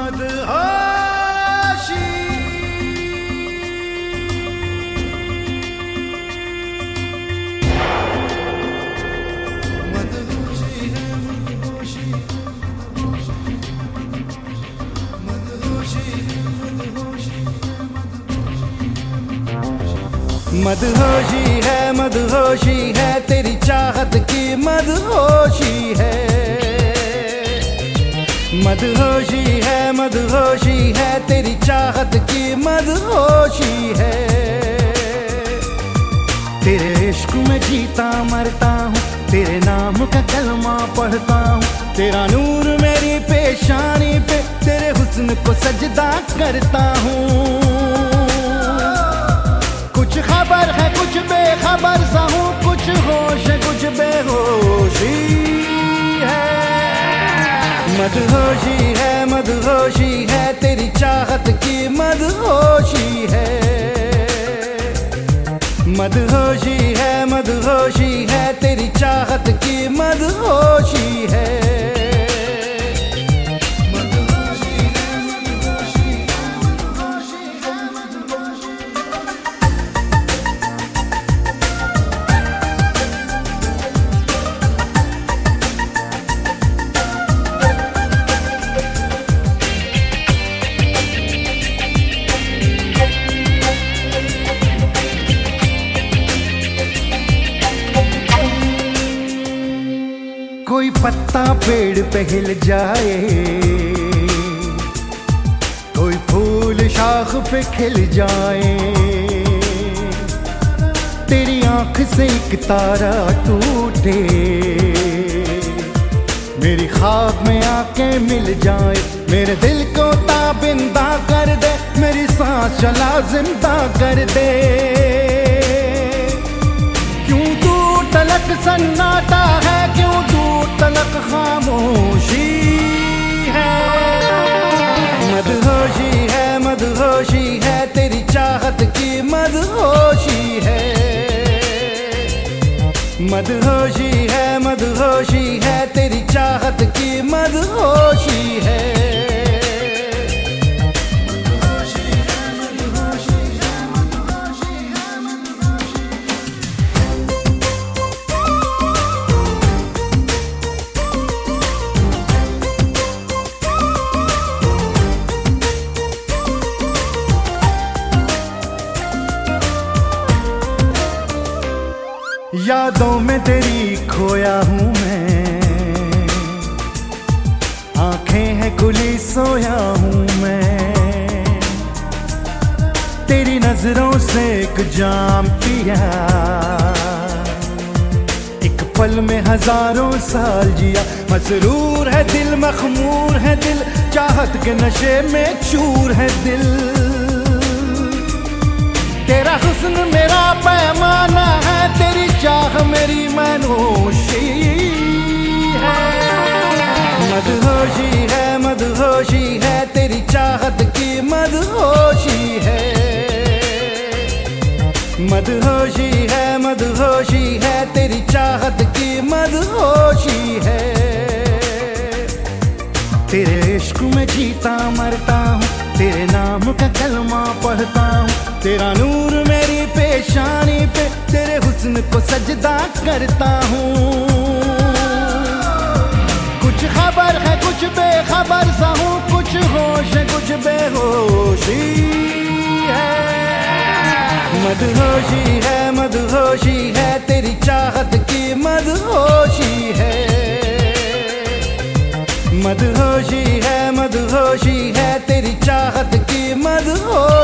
मदहोशी है, मदहोशी है तेरी चाहत की मदहोशी है। मदहोशी है, मदहोशी है तेरी चाहत की मदहोशी है। तेरे इश्क में जीता मरता हूँ, तेरे नाम का कलमा पढ़ता हूँ। तेरा नूर मेरी पेशानी पे, तेरे हुस्न को सजदा करता हूँ। कुछ खबर है कुछ बेखबर सा हूँ, कुछ होश है कुछ बेहोशी है। मदहोशी है, मदहोशी है तेरी चाहत की मदहोशी है। मदहोशी है, मदहोशी है तेरी चाहत की मदहोशी है। कोई पत्ता पेड़ पे हिल जाए, कोई फूल शाख पे खिल जाए। तेरी आंख से एक तारा टूटे, मेरी ख्वाब में आके मिल जाए। मेरे दिल को ताबिंदा कर दे, मेरी सांस चला जिंदा कर दे। क्यों दूर तलक सन्नाटा है, क्यों दूर तलक खामोशी है। मदहोशी है, मदहोशी है तेरी चाहत की मदहोशी है। मदहोशी है, मदहोशी है तेरी चाहत की मदहोशी है। यादों में तेरी खोया हूँ मैं, आंखें हैं खुली सोया हूँ मैं। तेरी नजरों से एक जाम पिया, एक पल में हजारों साल जिया। मसरूर है दिल, मखमूर है दिल, चाहत के नशे में चूर है दिल। तेरा हुस्न मेरा पैमाना है, तेरी चाह मेरी मनोशी है। मदहोशी है, मदहोशी है तेरी चाहत की मदहोशी है। मदहोशी है, मदहोशी है तेरी चाहत की मदहोशी है। तेरे इश्क में जीता मरता हूँ, तेरे नाम का कलमा पढ़ता हूँ। तेरा नूर मेरी पेशानी पे, तेरे हुस्न को सजदा करता हूँ। कुछ खबर है कुछ बेखबर सा हूँ, कुछ होश है कुछ बेहोशी है। मदहोशी है, मदहोशी है तेरी चाहत की मदहोशी है। मदहोशी है, मदहोशी है तेरी चाहत की मदहोशी